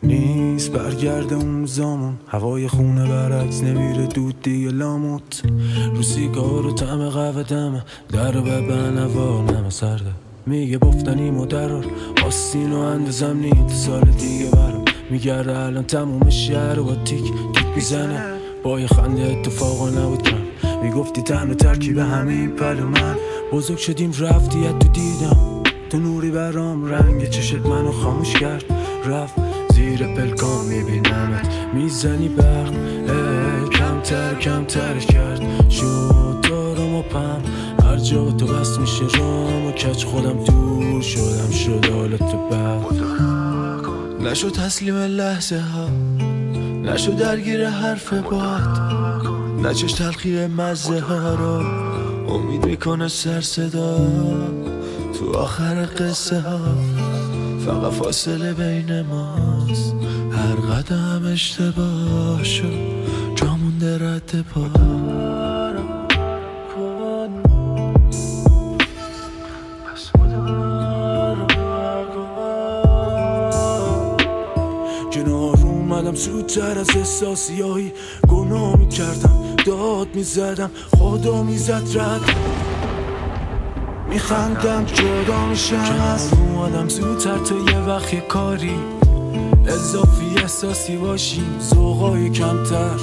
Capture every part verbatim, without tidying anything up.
نیست برگرده اون زمان. هوای خونه برعکس نمیره دود دیگه لاموت. رو سیگار و طعم قهوه دمه در رو ببن هوا نمه سرده. میگه بفتنیم و درار آستین و اندازم نید سال دیگه برام میگرده الان تموم شهر و با تیک تیک میزنه. با یه خنده اتفاقا نبود کم. میگفتی تن و ترکیب همین پلو من. بزرگ شدیم رفتیت تو دیدم تو نوری برام رنگ چشت منو خاموش کرد. رفت زیر پلکام میبینمت میزنی برق کمتر کمترش کرد. شد دارم و پم هر جا تو بست میشه رام و کچ خودم دور شدم شد حالت تو بد. نشو تسلیم لحظه ها نشو درگیر حرف باد نچش تلخی مزه ها رو امید میکنه سر صدا. تو آخر قصه ها فقط فاصله بین ماست. هر قدم اشتباه شد جا مونده رد پا. کنار اومدم زودتر از احساسیایی گناه میکردم داد میزدم خدا میزد رد. میخندم جدا میشم از اومدم زودتر تا یه وقت یه کاری اضافی احساسی باشیم ذوقای کمتر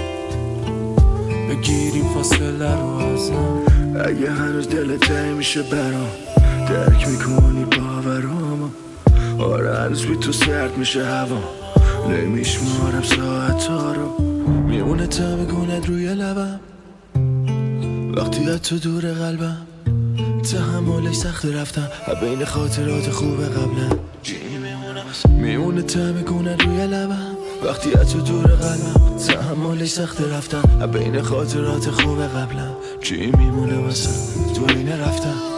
بگیریم فاصله رو ازم. اگه هنوز دلت تنگ میشه برام درک میکنی باورامو. آره هنوز بی تو سرد میشه هوا نمیشمارم ساعت ها رو. میمونه تم گونت روی لبم وقتی از تو دور قلبم. تحملش سخت رفتم بین خاطرات خوب قبلم. میمونه تم گونت روی لبم وقتی از تو دور قلبم. تحملش سخت رفتم بین خاطرات خوب قبلم. چی میمونه واسه تو این رفتم